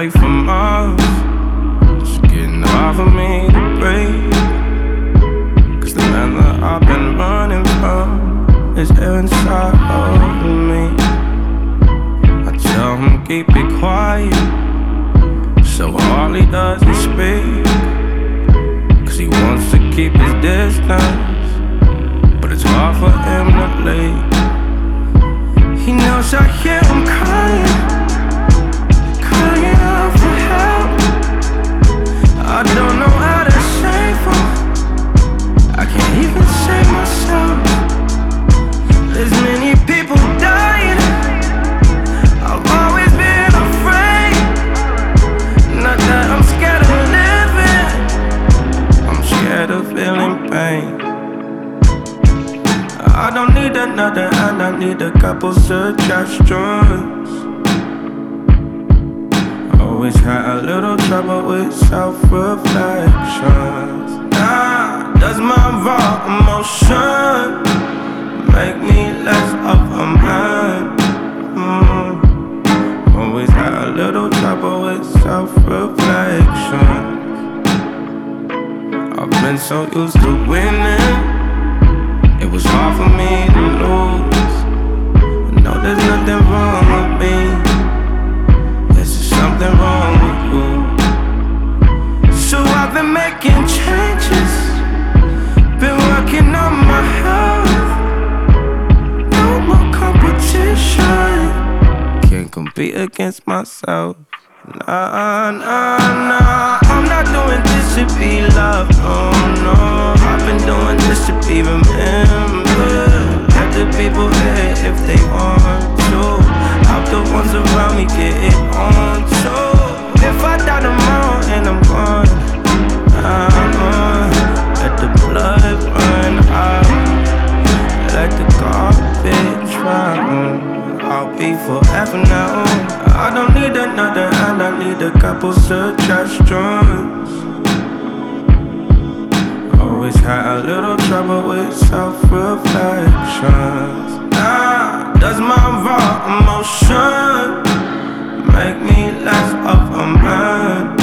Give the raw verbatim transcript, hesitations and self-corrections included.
away from us. It's getting hard for me to breathe, cause the man that I've been running from is here inside of me. I tell him keep it quiet, so all he does is speak, cause he wants to keep his distance, but it's hard for him to leave. He knows I hear him crying, crying out for help. I don't know how to save him, I can't even save myself. There's many people dying, I've always been afraid. Not that I'm scared of living, I'm scared of feeling pain. I don't need another hand, I need a couple suggestions. Always had a little trouble with self-reflections. Nah, does my raw emotion make me less of a man? Mm. Always had a little trouble with self-reflections. I've been so used to winning, it was hard for me to lose. I know there's nothing wrong with me, there's just something wrong with you. So I've been making changes, been working on my health. No more competition, can't compete against myself. Nah, nah, nah, I'm not doing this to be loved, oh no. I've been doing this to be remembered. Let the people hate if they want to, help the ones around me get it on too. If I die tomorrow and I'm gone, I'm on. Let the blood run out, let the garbage run. I'll be forever now. I don't need another hand, I need a couple suggestions. Always had a little trouble with self-reflections. Nah, does my raw emotion make me less of a man?